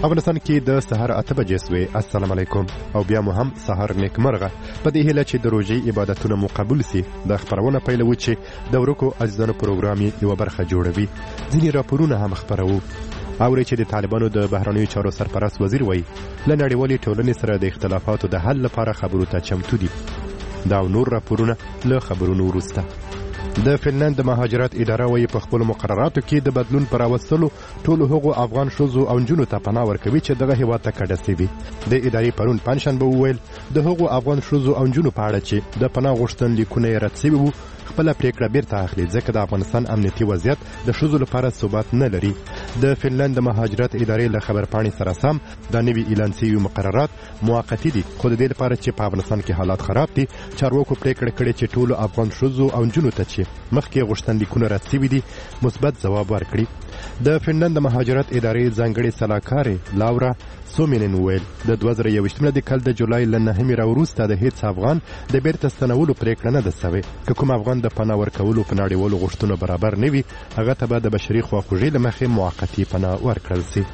افغانستان کې د سحر 8 بجې سوې. السلام علیکم او بیا مو هم سحر نیکمرغه. په دې هیله چې د روژې عبادتونه مو قبول سي د خبرونه پیلوي چې د ورکو عزیزانو پروګرام یو برخه جوړوي. ځینې راپورونه هم خبرو اوري چې د طالبانو د بهرنیو چارو سرپرست وزیر وایي له نړیوالې ټولنې سره د اختلافاتو د حل لپاره خبرو ته چمتو دي. دا نور راپورونه له خبرونو وروسته. د فنلند د مهاجرت اداره وایي په خپل مقرراتو کې د بدلون پر راوستلو ټولو هغو افغان ښځو او نجونو ته پناه ورکوي چې دغه هېواد ته کډه سوي. د ادارې پرون پنجشنبه وویل د هغو افغان ښځو او نجونو په اړه چې د پناه غوښتنلیکونه یې رد سوي وو خپله پریکړه بیرته اخلي ځکه د افغانستان امنیتي وضعیت د ښځو لپاره ثبات نه لري. د فنلند د مهاجرت ادارې له خبرپاڼې سره سم دا نوي اعلان شوي مقررات موقتي دي خو د دې لپاره چې په افغانستان کې حالات خراب دي چارواکو پریکړه کړې چې ټولو افغان ښځو او نجونو ته چې مخکې غوښتنلیکونه رد سوي دي مثبت ځواب ورکړي. د فنلند د مهاجرت ادارې ځانګړې سلاکارې لاورا سومینن ویل د 2021 کال د جولای له 9 راوروسته د هیڅ افغان د بیرته ستنولو پریکړه نه ده سوې. که کوم افغان د پناه ورکولو په نړیوالو غوښتنو برابر نه وي هغه ته به د بشري خواخوږۍ له مخې موقتي پناه ورکړل سي.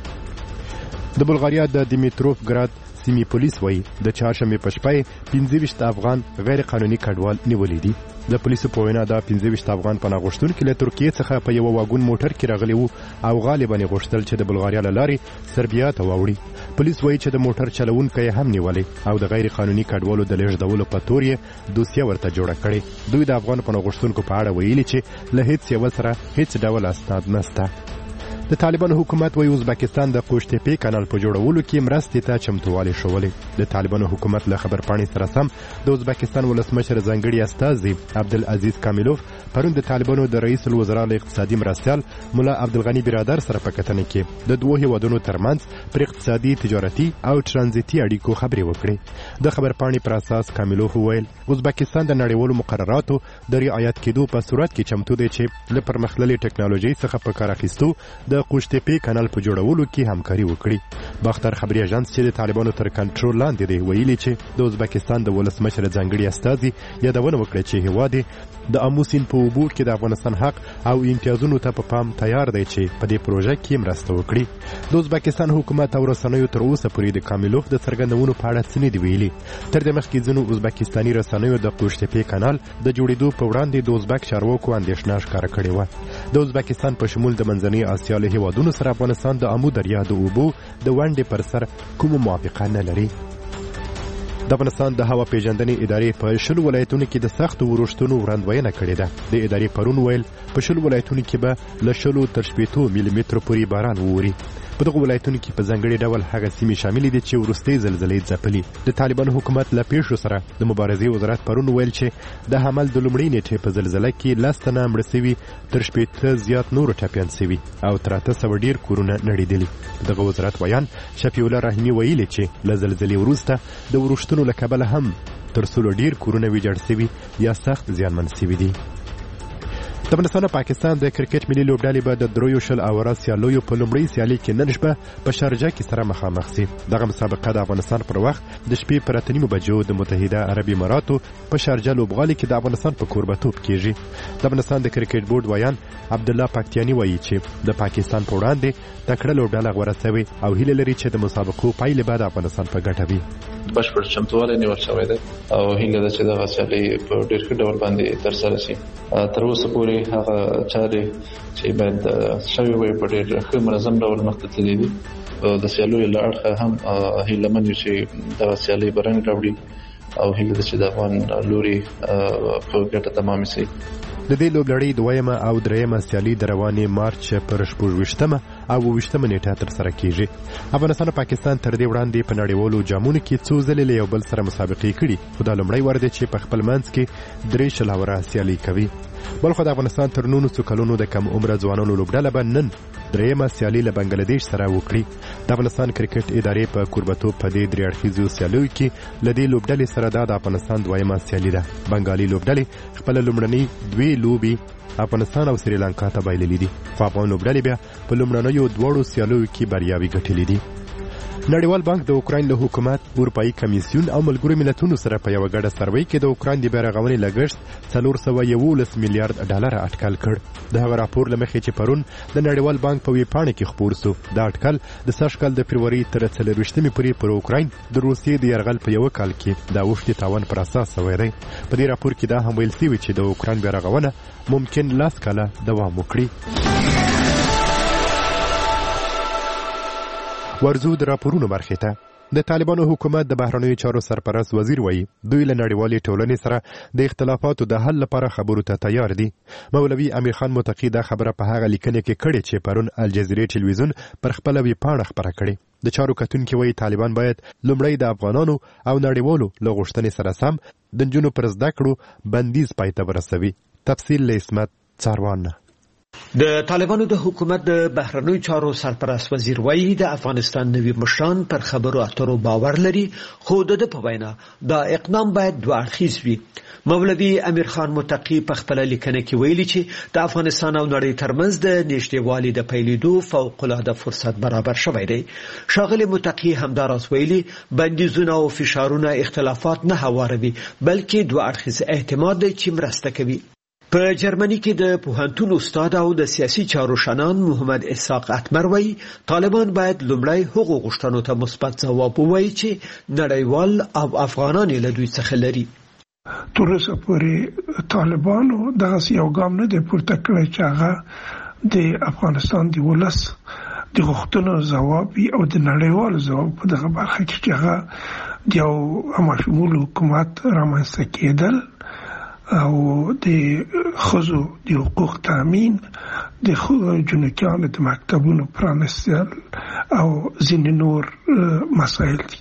د بلغاریا د دیمیتروفګراد سیمې پولیس وایي د چهارشنبې په شپه 25 افغان غیر قانوني کډوال نیولي دي. د پولیسو په وینا دا 25 افغان پناه غوښتونکي له ترکیې څخه په یو واګون موټر کې راغلي وو او غالباً غوښتل چې د بلغاریا له لارې سربیا ته واوړي. پولیس وایي چې د موټر چلوونکی هم نیولې او د غیر قانوني کډوالو د لېږدولو په تور یې دوسیه ورته جوړه کړې. دوی د افغان پناه غوښتونکو په اړه ویلي چې له هیڅ یو سره هیڅ ډول اسناد نشته. د طالبانو حکومت وایي ازبکستان د قوشتېپې کانال په جوړولو کې مرستې ته چمتووالی ښوولی. د طالبانو حکومت له خبرپاڼې سره سم د ازبکستان ولسمشر ځانګړي استازي عبدالعزیز کامیلوف پرون د طالبانو د رئیس الوزرا له اقتصادي مرستیال مولا عبدالغني برادر سره په کتنه کې د دوو هیوادونو ترمنځ پر اقتصادي تجارتي او ترانزیتي اړیکو خبرې وکړې. د خبرپاڼې پر اساس کامیلوف وویل ازبکستان د نړیوالو مقرراتو د رعایت کېدو په صورت کې چمتو دی چې له پرمختللې ټکنالوژۍ څخه په کار اخیستو د قوشتېپې کانال په جوړولو کې همکاري وکړي. باختر خبري اژانس چې د طالبانو تر کنټرول لاندې دی ویلي چې د ازبکستان د ولسمشر ځانګړي استازي یادونه وکړه چې هیواد د آمو سیند په اوبو کې د افغانستان حق او امتیازونو ته په پام تیار دی چې په دې پروژه کې مرسته وکړي. د ازبکستان حکومت او رسنیو تر اوسه پورې د کامیلوف د څرګندونو په اړه څه نه دي ویلي. تر دې مخکې ځینو ازبکستاني رسنیو د قوشتېپې کانال د جوړېدو په وړاندې د ازبک چارواکو اندېښنه ښکاره کړې وه. د ازبکستان په شمول د منځنۍ اسیا له هیوادونو سره افغانستان د آمو دریا د اوبو د ونډې پر سر کومه موافقه نه لري. د افغانستان د هوا پیژندنې ادارې په 10 ولایتونو کې د سختو ورښتونو وړاندوینه کړې ده. د ادارې پرون ویل په 10 ولایتونو کې به له 10 تر 80 ملي مترو پورې باران ووري. په دغه ولایتونو کې په ځانګړي ډول هغه سیمې شاملې دي چې وروستۍ زلزلې ځپلي. د طالبانو حکومت له پیښو سره د مبارزې وزارت پرون ویل چې د حمل د لومړۍ نیټې په زلزله کې 10 تنه مړه سوي تر 80 زیات نور ټپیان سوي او تر 800 ډیر کورونه نړېدلي. دغه وزارت ویان شفیع الله رحیمي ویلي چې له زلزلې وروسته د ورښتونو له کبله هم تر 100 ډیر کورونه ویجاړ سوي یا سخت زیانمن سوي دي. د افغانستان او پاکستان د کرکټ ملي لوبډلې به د 3 اوره سیالیو په لومړۍ سیالي کې نن شپه په شارجه کې سره مخامخ سي. دغه مسابقه د افغانستان پر وخت د شپې پر 8 بجو د متحده عربي اماراتو په شارجه لوبغالي کې د افغانستان په کوربتوب کېږي. د افغانستان د کرکټ بورډ ویان عبدالله پاکتیانی وایي چې د پاکستان په وړاندې تکړه لوبډله غوره شوې او هیله لري چې د مسابقو پایلې به د افغانستان په ګټه وي. بشپړ چمتووالی نیول شوی دی او هیله ده چې دغه سیالي په ډېر ښه ډول باندې ترسره شي. تر اوسه پورې هغه چارې چې باید شوې وي په ډېر ښه منظم ډول مخته تللي دي. د سیالیو له اړخه هم هیله من یو چې دغه سیالي به رنګ راوړي او هیله ده چې د افغان لوري په ګټه تمام شي. د دې لوبلړۍ دویمه او دریمه سیالي د روانې مارچ پر 28 او 28 نیټه ترسره کیږي. افغانستان او پاکستان تر دې وړاندې په نړیوالو جامونو کې څو ځلې له یو بل سره مسابقې کړي خو دا لومړی وار دی چې په خپل منځ کې 3 اوره سیالي کوي. بلخو د افغانستان تر 19 کلونو د کم عمره ځوانانو لوبډله به نن دریمه سیالي له بنگلادیش سره وکړي. د افغانستان کرکټ ادارې په کوربتوب په دې 3 اړخیزو سیالیو کې له دې لوبډلې سره د افغانستان دویمه سیالي ده. بنگالي لوبډلې خپل لومړنۍ 2 لوبي افغانستان او سریلانکا ته بایللې دي. خو افغان لوبډلې بیا په لومړنیو 2 سیالیو کې بریاوي ګټلې دي. نړیوال بانک د اوکراین له حکومت، اروپایي کمیسیون او ملګرو ملتونو سره په یو غړ سروي کې د اوکراین د بیرغونې لګښت 411 میلیارډ ډالر اټکل کړ. د هغه راپور لمخې چې پرون د نړیوال بانک په ویبپاڼه کې خپور شو، دا اټکل د سږ کال د فروری تر 24 پورې پر اوکراین د روسیې د یرغل په یو کال کې د اوښتي تاوان پر اساس شوی دی. په دې راپور کې دا هم ویل شوی چې د اوکراین بیرغونه ممکن 10 کاله دوام وکړي. ورزو د راپورونو برخې ته د طالبانو حکومت د بهرنیو چارو سرپرست وزیر وایي دوی له نړیوالې ټولنې سره د اختلافاتو د حل لپاره خبرو ته تیار دي. مولوي امیر خان متقی دا خبره په هغه لیکنه کې کړې چې پرون الجزیرې ټلویزیون پر خپل ویبپاڼه خبره کړې. د چارو کتونکي وایي طالبان باید لومړی د افغانانو او نړیوالو له غوښتنې سره سم د نجونو پر زده کړو بندیز پای ته ورسوي. تفصیل له اسمت څاروان. د طالبانو د حکومت د بهرنیو چارو سرپرست وزیر وایي د افغانستان نوي مشران پر خبرو اترو باور لري، خو د په وینا دا اقدام باید دوه اړخیز وي. مولوي امیر خان متقی په خپل لیکنه کې ویلي چې د افغانستان او نړۍ ترمنځ د نږدېوالي د پیلېدو فوق العاده فرصت برابر شوی دی. ښاغلي متقی همداراز ویلي بندیزونه او فشارونه اختلافات نه هواروي، بلکې دوه اړخیز اعتماد دی چې مرسته کوي. په جرمني کې د پوهنتون استاد او د سیاسي چارو شنان محمد اسحاق اتمر وایي طالبان باید لومړی هغو غوښتنو ته مثبت ځواب ووایي چې نړیوال او افغانان له دوی څخه لري. تر اوسه پورې طالبانو دغسې یو ګام نه دی پورته کړی چې هغه د افغانستان د ولس د غوښتنو ځواب او د نړیوالو ځواب په دغه برخه کې چې هغه د یو همشمول حکومت رامنځته کېدل او د ښځو د حقوق تامین، د جنکیانو د مکتبونو پرانستل او ځینې نور مسایل دي.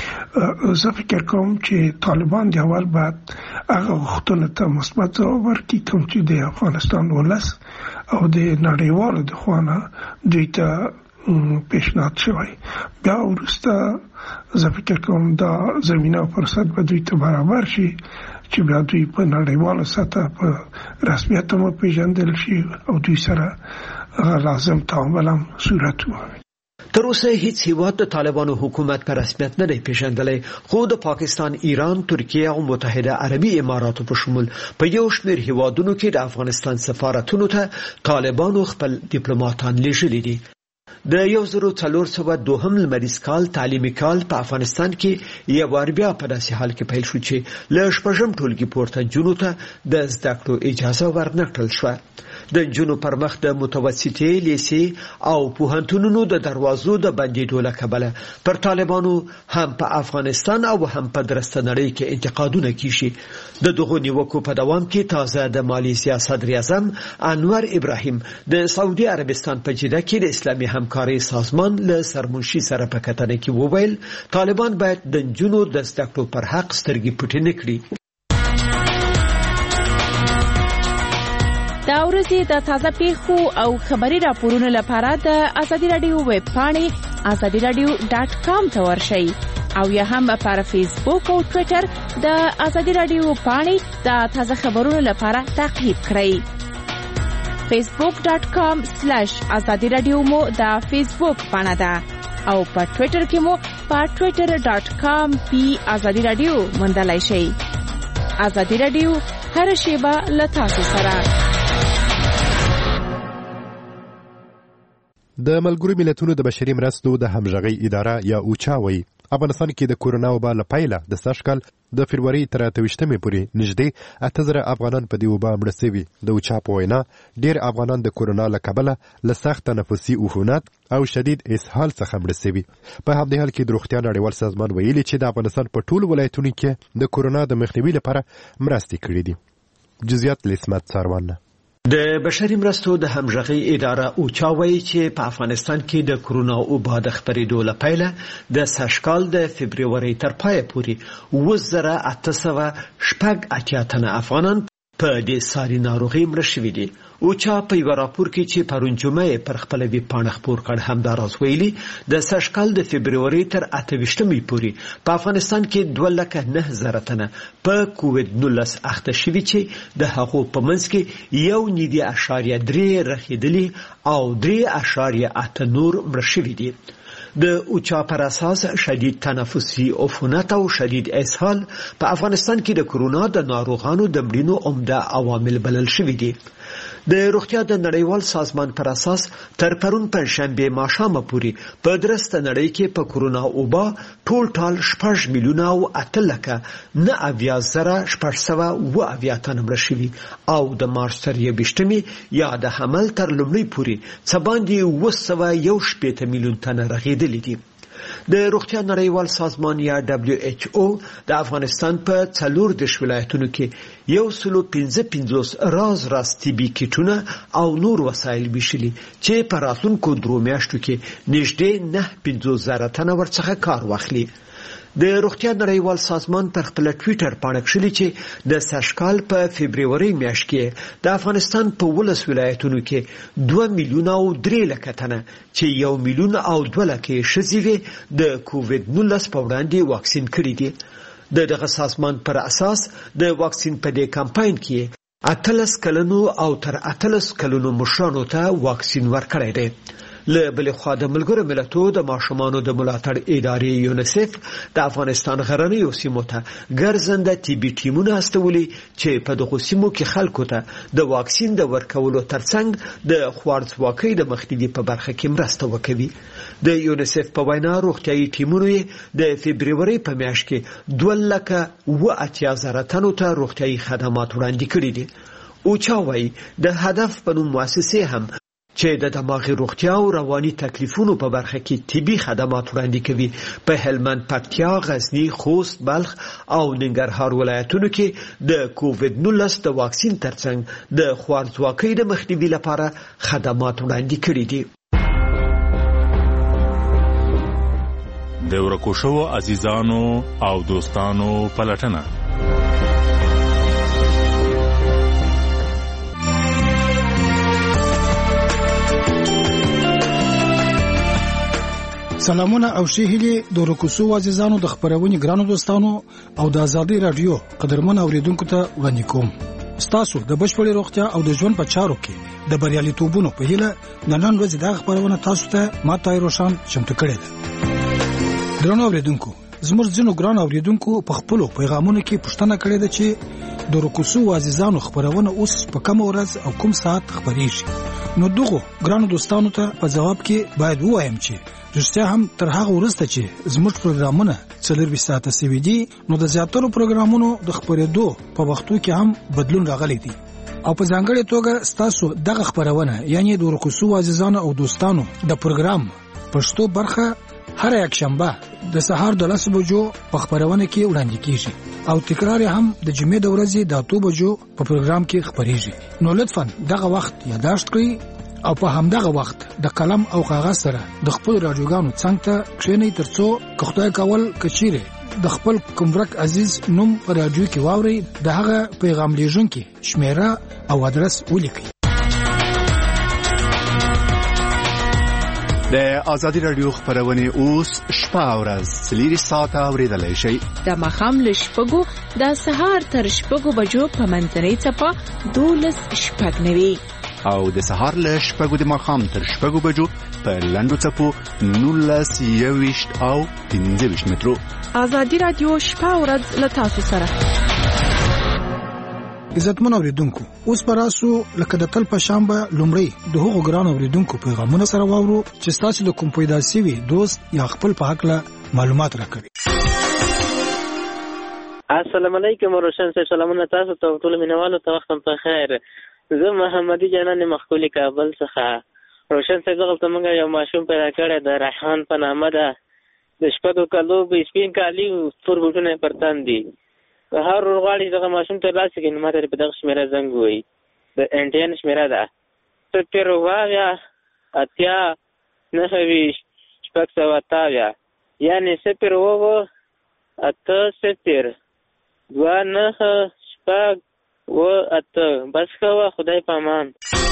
زه فکر کوم چې طالبان د اول بعد هغه غوښتنو ته مثبت ځواب ورکړي کوم چې د افغانستان ولس او د نړیوالو د خوا نه دوی ته پیشنهاد شوی. بیا وروسته زه فکر کوم دا زمینه او فرصت به دوی ته برابر شي چې بیا دوی په نړیواله سطح په رسمیت هم پیژندل شي او دوی سره لازم تعامل هم صورت ومومي. تر اوسه هیڅ هیواد د طالبانو حکومت په رسمیت نه دی پیژندلی، خو د پاکستان، ایران، ترکیه او متحده عربي اماراتو په شمول په یو شمېر هیوادونو کې د افغانستان سفارتونو ته طالبانو خپل ډیپلوماټان لیږلي دي. د 1402 لمریز کال تعلیمي کال په افغانستان کې یو وار بیا په داسې حال کې پیل شو چې له شپږم ټولګي پورته نجونو ته د زده کړو اجازه ورنکړل شوه. د نجونو پر مخ د متوسطې، لیسې او پوهنتونونو د دروازو د بندېدو له کبله پر طالبانو هم په افغانستان او هم په درسته نړۍ کې انتقادونه کیږي. د دغو نیوکو په دوام کې تازه د مالیزیا صدر اعظم انور ابراهیم د سعودي عربستان په جده کې د اسلامي همکارۍ سازمان له سرمنشي سره په کتنه کې وویل طالبان باید د نجونو د زده کړو پر حق سترګې پټې نه کړي. دا ورځې د تازه پیښو او خبري راپورونو لپاره د ازادي رادیو ویب پاڼې azadiradio.com ته ورشئ او یا هم پر فیسبوک او ټوئیټر د ازادي رادیو پاڼې د تازه خبرونو لپاره تعقیب کړئ. facebook.com/azadi radio مو د فیسبوک پاڼه ده او په ټوئیټر کې مو په twitter.com/azadi radio موندلای شئ. ازادي رادیو هر شیبه له تاسو سره. د ملګرو ملتونو د بشري مرستو د همغږۍ اداره یا اوچا وایي افغانستان کې د کورونا وبا له پیله د سږ کال د فروری تر 28 پورې نږدې 8000 افغانان په دې وبا مړه شوي. د اوچا په وینا ډېر افغانان د کورونا له کبله له سخت تنفسي عفونت او شدید اسهال څخه مړه شوي. په همدې حال کې د روغتیا نړیوال سازمان ویلي چې د افغانستان په ټولو ولایتونو کې د کورونا د مخنیوي لپاره مرستې کړې دي. جزئیات لسمت څاروان. د بشري مرستو د همغږۍ اداره اوچا وایي چې په افغانستان کې د کورونا وبا د خپرېدو له پیله د سږ کال د فبرورۍ تر پایه پورې 2880 تنه افغانان په دې ساري ناروغۍ مړه شوي دي. اوچا په یو راپور کې چې پرون جمعه پر خپل ویب پاڼه خپور کړ همداراز ویلي د سږ کال د فبرورۍ تر 28 پورې په افغانستان کې 2,09,000 تنه په کووډ-19 اخته شوي چې د هغو په منځ کې 1.3 رخیدلي او 3.8 نور مړه شوي دي. د اوچا پر اساس شدید تنفسي عفونت او شدید اسهال په افغانستان کې د کرونا د ناروغانو د مړینو عمده عوامل بلل شوي دي. د روغتیا د نړیوال سازمان پر اساس تر پرون پنځشنبه ماښامه پورې په درسته نړۍ کې په کرونا وبا ټول 6 میلیونه او 8,9,770 تنه مړه شوي او د مارچ تر 21 یا د حمل تر لومړۍ پورې څه باندې 211 میلیون تنه رغېدلي دي. د روغتیا نړیوال سازمان یا WHO د افغانستان په 14 ولایتونو کې 155 راز TB کیټونه او نور وسایل ویشلي چې په راتلونکو 3 میاشتو کې نږدې 9,000 تنه ورڅخه کار واخلي. د روغتیا نړیوال سازمان پر خپل ټوئیټر باندې کړي چې د سږکال په فبرवरी میاشت کې د افغانستان په 12 ولایتونو کې 2 میلیونه او 3 لک تنه چې 1 میلیون او 2 لک شذیوي د کووډ-19 په وړاندې واکسین کړي دي. دغه سازمان پر اساس د واکسین په دې کمپاین کې 18 کلونو او تر 18 کلونو مشرانو ته واکسین ورکړی دی. له بل خوا د ملګرو ملتونو د ماشومانو د ملاتړ ادارې یونیسف د افغانستان غرنیو سیمو ته ګرځنده TB ټیمونه استولي چې په دغه سیمو کې خلکو ته د واکسین د ورکولو ترڅنګ د خوارځواکۍ د مخنیوي په برخه کې مرسته وکوي. د یونیسف په وینا روغتیايي ټیمونو د فبرवरी په میاشت کې 2,80,000 تنو ته روغتیايي خدمات وړاندې کړي دي. او چا وایي د هدف په نوم مؤسسې هم چې د دماغي روغتیا او رواني تکلیفونو په برخه کې طبي خدمات وړاندې کوي په هلمند، پکتیا، غزنی، خوست، بلخ او ننګرهار ولایتونو کې د کووډ-19 د واکسین ترڅنګ د خوارځواکۍ د مخنیوي لپاره خدمات وړاندې کړي دي. د ورکو شوو عزیزانو او دوستانو پلټنه. سلامونه او شهیلې د رکوسو عزیزانو د خبرونې ګرانو دوستانو او د آزادۍ رادیو قدرمن اوریدونکو ته وړاندې کوم. ستاسو د بشپړې روغتیا او د ژوند په چارو کې د بریالیتوبونو په هیله نن ورځ د خبرونه تاسو ته ماته روشن چمتو کړې ده. ګرانو اوریدونکو، زموږ ځینو ګران اوریدونکو په خپل پیغامونو کې پوښتنه کړې ده چې د رکوسو عزیزانو خبرونه اوس په کوم ورځ او کوم ساعت خبرېږي. نو دغه ګرانو دوستانو ته په جواب کې باید وایم چې رښتیا هم تر هغه وروسته چې زموږ پروګرامونه 24 ساعته سوي دي، نو د زیاترو پروګرامونو د خبرېدو په وختو کې هم بدلون راغلی دی. او په ځانګړې توګه ستاسو دغه خبرونه یعنی د رکوسو عزیزانو او دوستانو د پروګرام پښتو برخه هر یک شنبه د سهار د 10 بجو په خبرونه کې وړاندې کیږي او تکرار هم د جمعې د ورځې د 8 بجو په پروګرام کې خبرېږي. نو لطفاً دغه وخت یاداشت کړئ او په همدغه وخت د قلم او کاغذ سره د خپل رادیوګانو څنګ ته کښینئ ترڅو خدای کول کچیره د خپل کومرک عزیز نوم په رادیو کې واورئ، د هغه پیغام لیږونکي شمیره او ادرس ولیکئ. د آزادی رادیو خبرونه اوس شپه او ورځ 3 ساعته اوریدلای شئ. د ماښام له 6 د سهار تر 6 بجو په منځنۍ څپه 12:09 او د سهار له 6 د ماښام تر 6 بجو په لنډو څپو 19:20 او 15 مترو. آزادی رادیو شپه او ورځ له تاسو سره. عزتمن اوریدونکو، اوس پراسو لکه د تل په شنبه لومړی د هغو ګران اوریدونکو پیغامونه سره واورو چې تاسو د کوم پیدا سوي دوست یا خپل په حق له معلومات راکړي. السلام علیکم روشن سه سلامونه تاسو ته ټول مینوالو ته وخت په خیر. زه محمدي جنان مخکولي کابل څخه. روشن سه دغه موږ یو ماشوم پیدا کړی د ریحان په نامه ده. د شپږو کالو به سپین کالی تور بوټونه پرتان دي. هر ورغاړي دغه ماشوم ته لاس کې ماته په دغه شمیره زنګ وای. د انټین شمیره ده. ته پر واغیا اتیا نه هوي شپږ سو تاویا یعنی سپر وو اته سپر دوا نه شپږ و اته بس خو خدای پامان.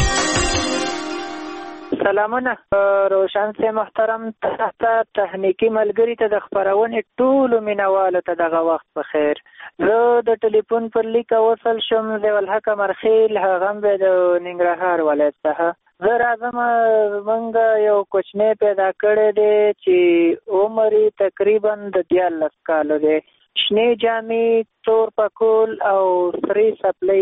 سلامونه روشن سه محترم ته تخنیکی ملګری ته د خبرونه ټول مینوالو ته دغه وخت په خیر. زه د ټلیفون پر لیک وصل شم د ولحق مرخیل هغه به د ننګرهار ولایت څخه. زه راځم موږ یو کوچنی پیدا کړی دی چې عمر تقریبا د 14 کالو دی. شنې جامې، تور پکول او سرې سپلۍ